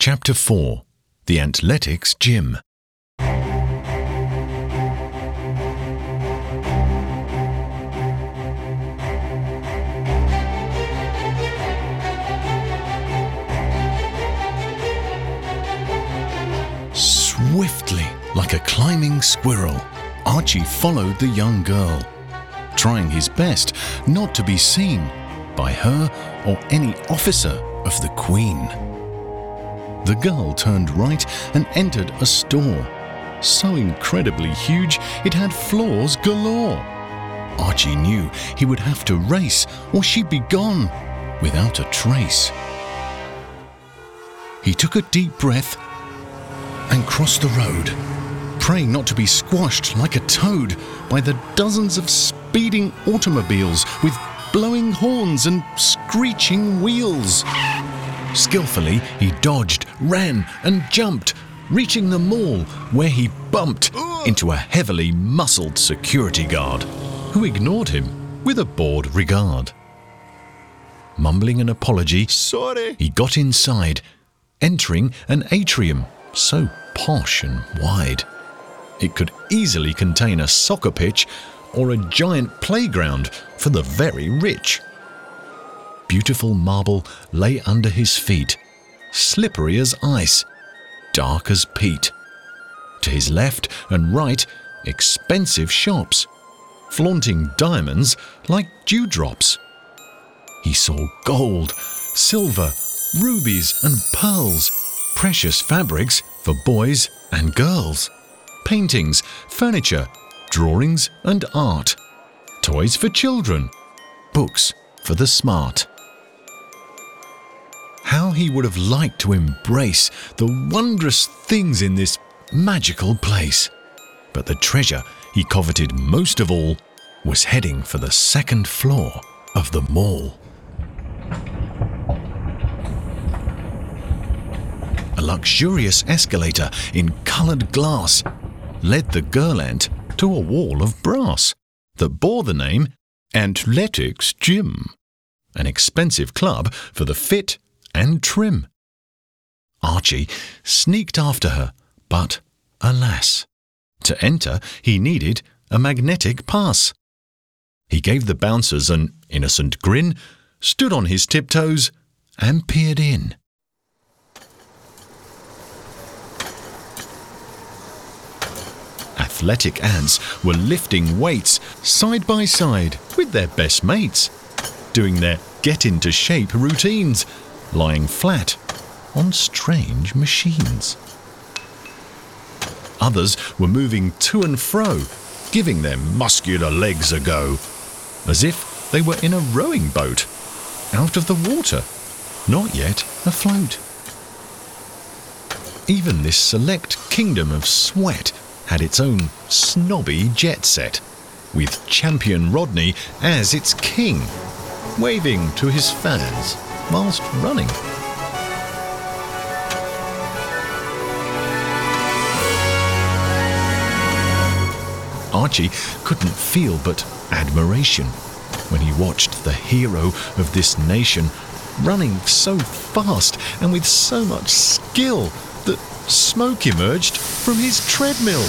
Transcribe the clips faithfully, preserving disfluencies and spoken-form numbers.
Chapter four. The Athletics Gym. Swiftly, like a climbing squirrel, Archie followed the young girl, trying his best not to be seen by her or any officer of the Queen. The girl turned right and entered a store, so incredibly huge it had floors galore. Archie knew he would have to race or she'd be gone without a trace. He took a deep breath and crossed the road, praying not to be squashed like a toad by the dozens of speeding automobiles with blowing horns and screeching wheels. Skillfully, he dodged, ran and jumped, reaching the mall where he bumped into a heavily muscled security guard who ignored him with a bored regard. Mumbling an apology, Sorry. he got inside, entering an atrium so posh and wide. It could easily contain a soccer pitch or a giant playground for the very rich. Beautiful marble lay under his feet, slippery as ice, dark as peat. To his left and right, expensive shops, flaunting diamonds like dewdrops. He saw gold, silver, rubies and pearls, precious fabrics for boys and girls, paintings, furniture, drawings and art, toys for children, books for the smart. How he would have liked to embrace the wondrous things in this magical place. But the treasure he coveted most of all was heading for the second floor of the mall. A luxurious escalator in coloured glass led the girl ant to a wall of brass that bore the name Athletics Gym, an expensive club for the fit and trim. Archie sneaked after her, but alas, to enter he needed a magnetic pass. He gave the bouncers an innocent grin, stood on his tiptoes and peered in. Athletic ants were lifting weights side by side with their best mates, doing their get-into-shape routines, lying flat on strange machines. Others were moving to and fro, giving their muscular legs a go, as if they were in a rowing boat, out of the water, not yet afloat. Even this select kingdom of sweat had its own snobby jet set, with Champion Rodney as its king, waving to his fans whilst running. Archie couldn't feel but admiration when he watched the hero of this nation running so fast and with so much skill that smoke emerged from his treadmill.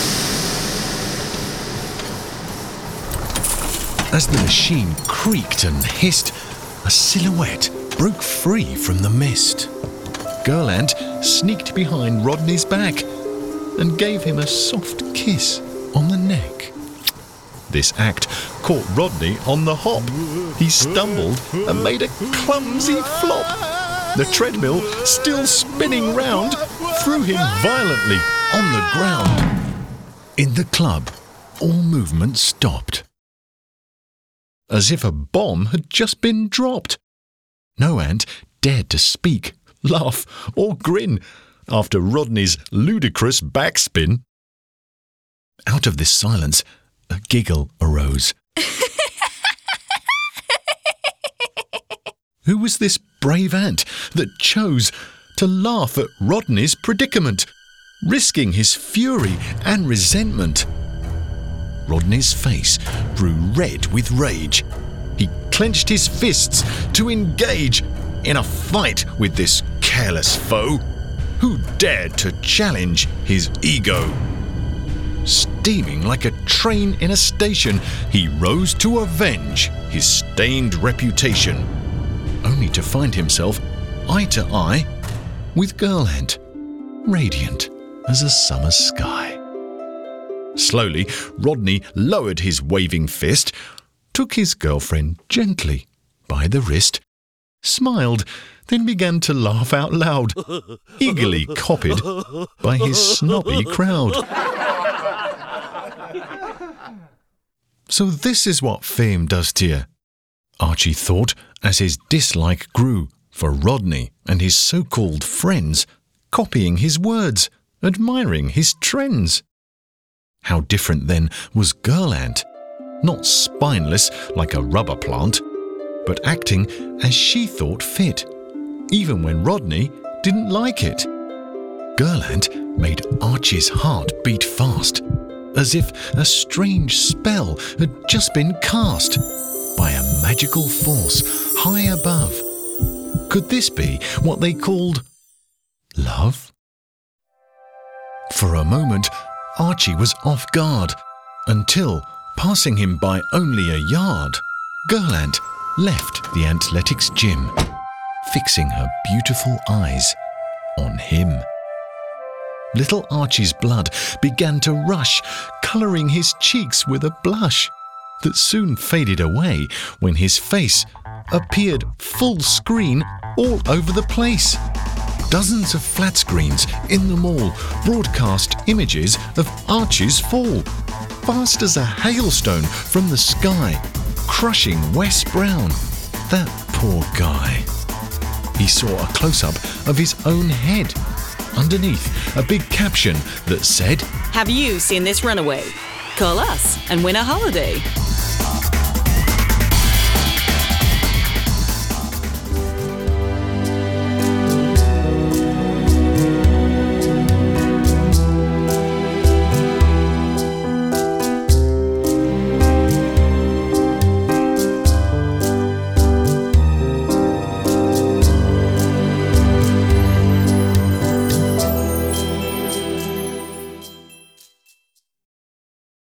As the machine creaked and hissed, a silhouette broke free from the mist. Girl ant sneaked behind Rodney's back and gave him a soft kiss on the neck. This act caught Rodney on the hop. He stumbled and made a clumsy flop. The treadmill, still spinning round, threw him violently on the ground. In the club, all movement stopped, as if a bomb had just been dropped. No ant dared to speak, laugh or grin after Rodney's ludicrous backspin. Out of this silence, a giggle arose. Who was this brave ant that chose to laugh at Rodney's predicament, risking his fury and resentment? Rodney's face grew red with rage. He clenched his fists to engage in a fight with this careless foe. who dared to challenge his ego. Steaming like a train in a station, he rose to avenge his stained reputation, only to find himself eye to eye with Girl Ant, radiant as a summer sky. Slowly, Rodney lowered his waving fist, took his girlfriend gently by the wrist, smiled, then began to laugh out loud, eagerly copied by his snobby crowd. So this is what fame does to you, Archie thought as his dislike grew for Rodney and his so-called friends, copying his words, admiring his trends. How different then was Girl Ant, not spineless like a rubber plant, but acting as she thought fit, even when Rodney didn't like it. Girl Ant made Archie's heart beat fast, as if a strange spell had just been cast by a magical force high above. Could this be what they called love? For a moment, Archie was off guard, until, passing him by only a yard, Girl Ant left the athletics gym, fixing her beautiful eyes on him. Little Archie's blood began to rush, colouring his cheeks with a blush that soon faded away when his face appeared full screen all over the place. Dozens of flat screens in the mall broadcast images of Archie's fall, fast as a hailstone from the sky, crushing Wes Brown, that poor guy. He saw a close-up of his own head, underneath a big caption that said, "Have you seen this runaway? Call us and win a holiday."